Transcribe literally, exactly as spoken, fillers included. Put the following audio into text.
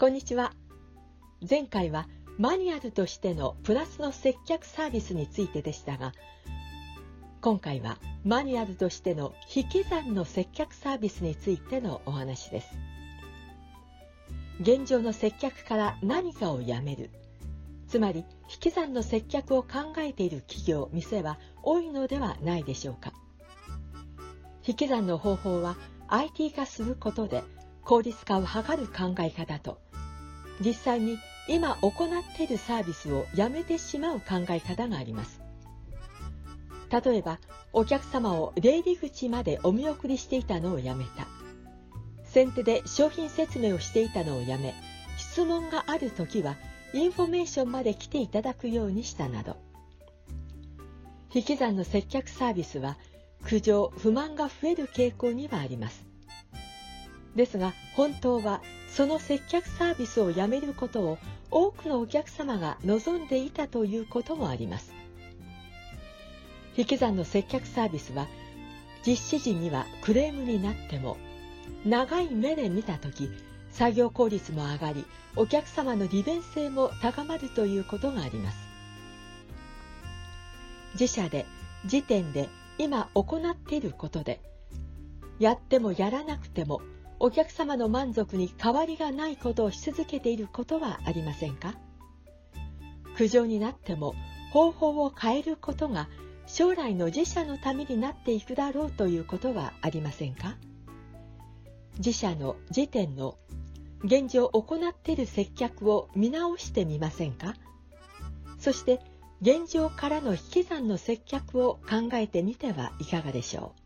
こんにちは。前回はマニュアルとしてのプラスの接客サービスについてでしたが、今回はマニュアルとしての引き算の接客サービスについてのお話です。現状の接客から何かをやめる、つまり引き算の接客を考えている企業、店は多いのではないでしょうか。引き算の方法は アイティー 化することで効率化を図る考え方と、実際に今行っているサービスをやめてしまう考え方があります。例えば、お客様を出入り口までお見送りしていたのをやめた。先手で商品説明をしていたのをやめ、質問があるときはインフォメーションまで来ていただくようにしたなど。引き算の接客サービスは苦情・不満が増える傾向にはあります。ですが本当はその接客サービスをやめることを多くのお客様が望んでいたということもあります。引き算の接客サービスは実施時にはクレームになっても、長い目で見たとき作業効率も上がり、お客様の利便性も高まるということがあります。自社で時点で今行っていることで、やってもやらなくてもお客様の満足に変わりがないことをし続けていることはありませんか？苦情になっても方法を変えることが将来の自社のためになっていくだろうということはありませんか？自社の時点の現状行っている接客を見直してみませんか？そして現状からの引き算の接客を考えてみてはいかがでしょう。